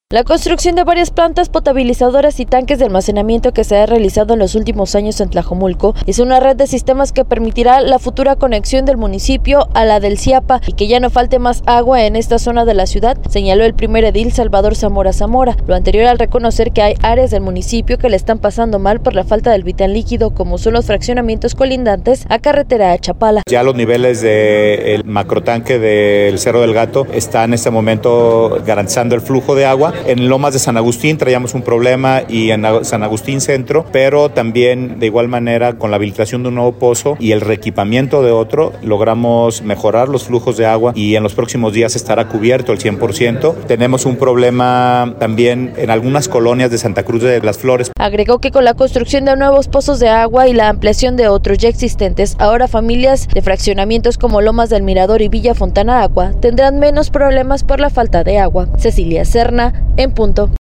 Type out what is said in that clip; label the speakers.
Speaker 1: La construcción de varias plantas potabilizadoras y tanques de almacenamiento que se ha realizado en los últimos años en Tlajomulco es una red de sistemas que permitirá la futura conexión del municipio a la del Ciapa y que ya no falte más agua en esta zona de la ciudad, señaló el primer edil Salvador Zamora Zamora, lo anterior al reconocer que hay áreas del municipio que le están pasando mal por la falta del vital líquido, como son los fraccionamientos colindantes a carretera a Chapala.
Speaker 2: Ya los niveles del macrotanque del Cerro del Gato están en este momento garantizando el flujo de agua. En Lomas de San Agustín traíamos un problema y en San Agustín Centro, pero también de igual manera con la habilitación de un nuevo pozo y el reequipamiento de otro, logramos mejorar los flujos de agua y en los próximos días estará cubierto el 100%. Tenemos un problema también en algunas colonias de Santa Cruz de las Flores.
Speaker 1: Agregó que con la construcción de nuevos pozos de agua y la ampliación de otros ya existentes, ahora familias de fraccionamientos como Lomas del Mirador y Villa Fontana Agua tendrán menos problemas por la falta de agua. Cecilia Serna, en punto.